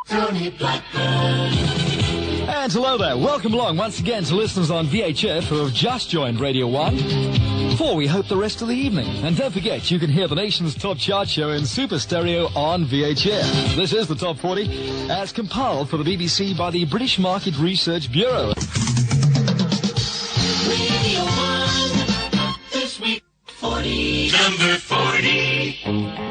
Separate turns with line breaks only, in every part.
Tony Blackburn.
And hello there. Welcome along once again to listeners on VHF who have just joined Radio 1 for, we hope, the rest of the evening. And don't forget, you can hear the nation's top chart show in super stereo on VHF. This is the Top 40, as compiled for the BBC by the British Market Research Bureau.
Radio 1, this week, 40. Number 40.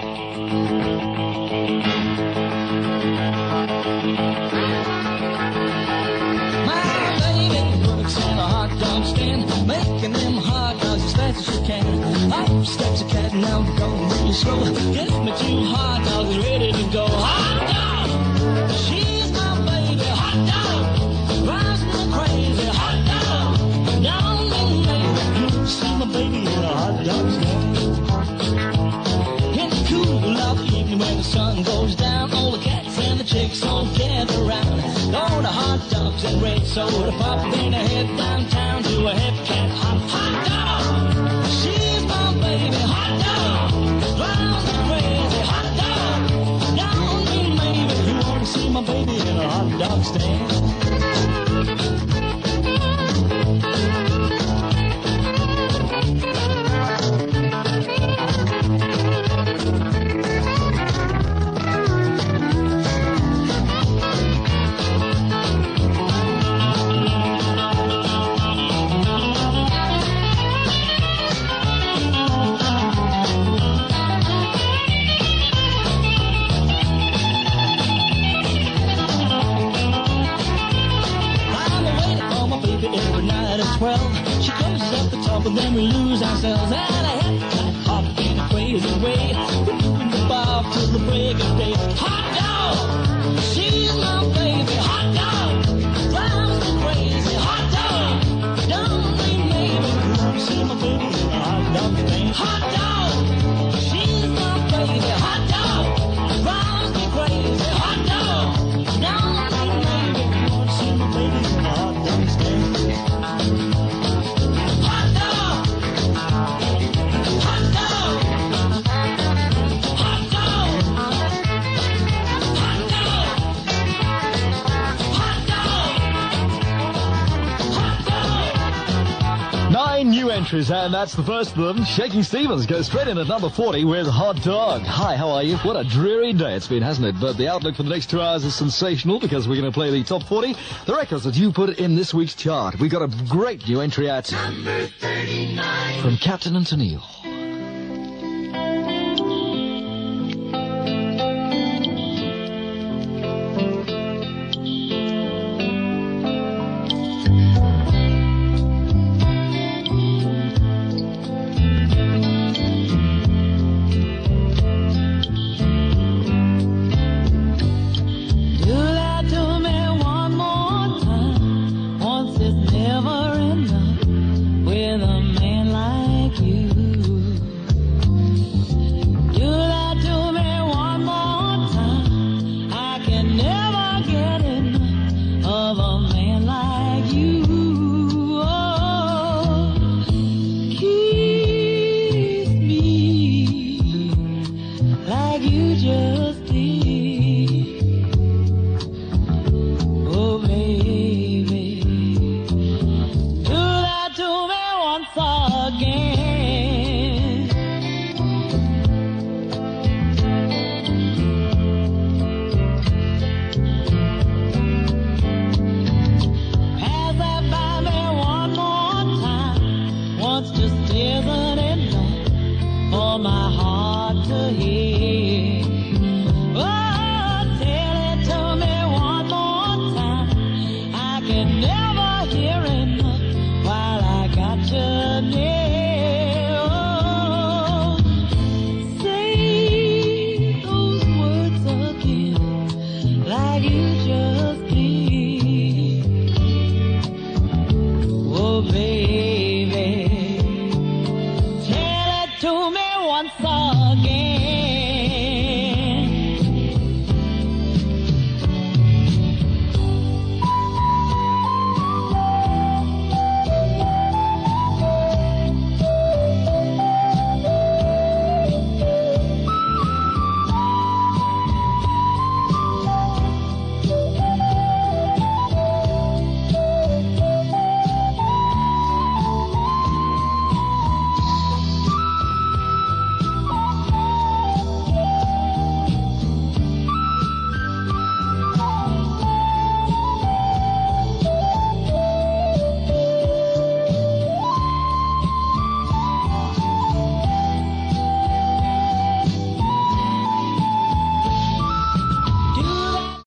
Making them hot dogs as fast as you can. Up steps a cat, now going really slow. Get me 2 hot dogs ready to go. Hot dog! She's my baby. Hot dog! Drives me crazy. Hot dog! Down in baby. You see my baby in a hot dog stand. In the cool of the evening when the sun goes down, all the cats and the chicks all gather around. All the hot dogs and red soda pop, then I head downtown to a hip cat hop. Hot dog! She's my baby. Hot dog! Drives me crazy. Hot dog! Down me, baby. You want to see my baby in a hot dog stand? She closes up the top and then we lose ourselves. And I have hop in a crazy way. We're moving the bar till the break of day. Hot dog! She's my baby. Hot dog! Drives me crazy. Hot dog! Don't leave me, baby. You want to see my baby in a hot dog stand. Hot dog! She's my baby. Hot dog! Drives me crazy. Hot dog! Don't leave me, baby. You want to see my baby in a hot dog stand.
New entries, and that's the first of them. Shaking Stevens goes straight in at number 40 with Hot Dog. Hi, how are you? What a dreary day it's been, hasn't it? But the outlook for the next 2 hours is sensational because we're going to play the top 40, the records that you put in this week's chart. We got a great new entry at
number 39
from Captain and Tennille.
Like you just